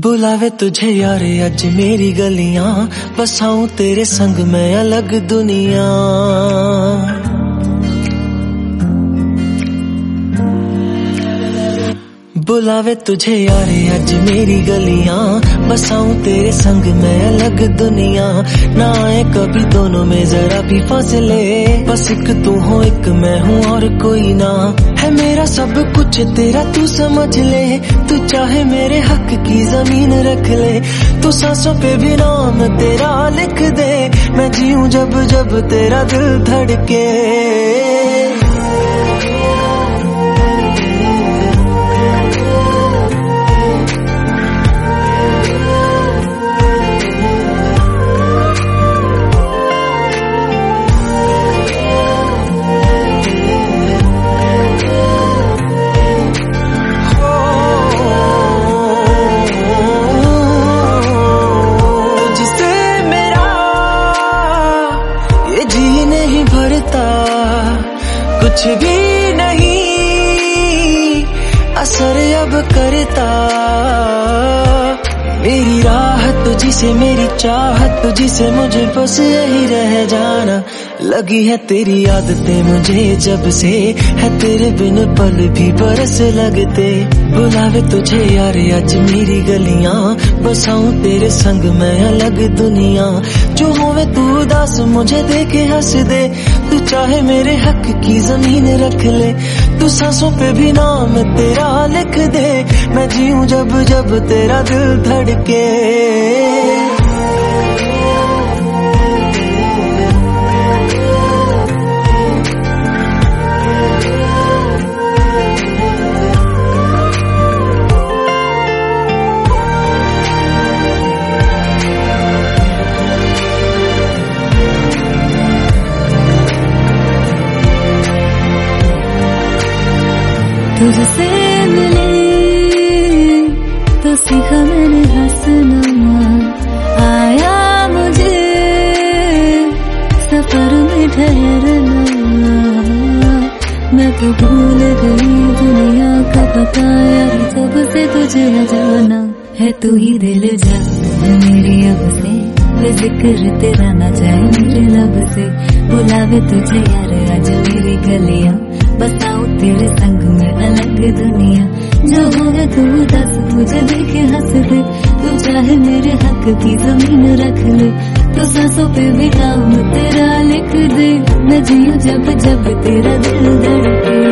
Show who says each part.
Speaker 1: बुलावे तुझे यार आज मेरी गलियां, बसाऊं तेरे संग मैं अलग दुनिया। बुलावे तुझे यार आज मेरी गलियां, बसाऊं तेरे संग मैं अलग दुनिया। ना आए कभी दोनों में जरा भी फासले, बस एक तू हो एक मैं हूँ और कोई ना। है मेरा सब कुछ तेरा तू समझ ले, तू चाहे मेरे हक की जमीन रख ले। तू सांसों पे भी नाम तेरा लिख दे, मैं जीऊं जब जब तेरा दिल धड़के। कुछ भी नहीं असर अब करता, मेरी राहत तुझी से मेरी चाहत तुझी से, मुझे बस यही रह जाना। लगी है तेरी आदतें मुझे जब से, है तेरे बिन पल भी बरस लगते। बुलावे तुझे यार आज मेरी गलियां, बसाऊं तेरे संग मैं अलग दुनिया। जो होवे तू उदास मुझे देखे हंस दे, तू चाहे मेरे हक की जमीन रख ले। तू सांसों पे भी नाम तेरा लिख दे, मैं जीऊं जब जब तेरा दिल धड़के।
Speaker 2: तुझसे मिली तो सीखा मैंने हंसना, आया मुझे सफर में ठहरना। मैं तो भूल गई दुनिया का पता यार, कब से तुझे जाना है। तू ही दिल जा मेरी अब से, जिक्र तेरा ना जाए मेरे लब से। बुलावे तुझे यार आज मेरी गलियां, बसाऊं तेरे संग में अलग दुनिया। जो होगा तू दस मुझे देखे हंस दे, तू चाहे मेरे हक की जमीन रख ले। तो सांसों पे भी नाम तेरा लिख दे, मैं जीऊं जब जब तेरा दिल धड़के।